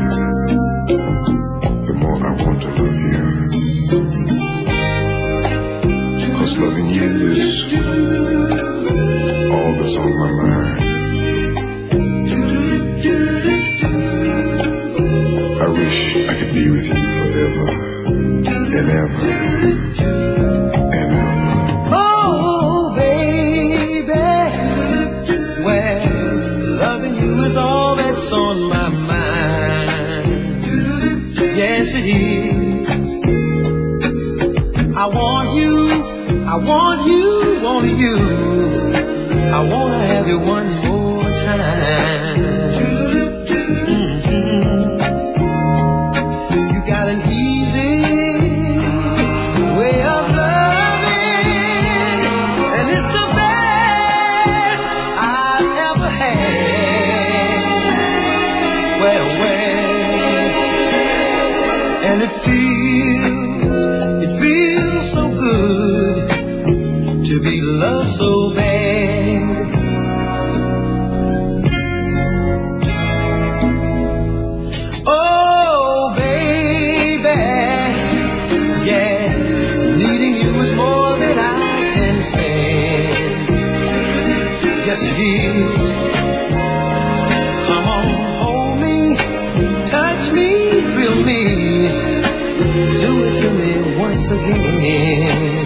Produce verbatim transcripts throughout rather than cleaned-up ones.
the more I want to love you. 'Cause loving you is all that's on my mind. I wish I could be with you forever and ever and ever. Oh, baby, well, loving you is all that's on my mind. Yes, it is. I want you, I want you, want you. I want to have you one more time. Mm-hmm. You got an easy way of loving, and it's the best I've ever had. Well, well, and it feels, it feels so good to be loved so bad. Oh, baby, yeah, needing you is more than I can stand. Yes, it is. Come on, hold me, touch me, feel me, do it to me once again.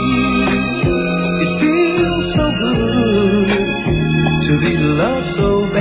So bad.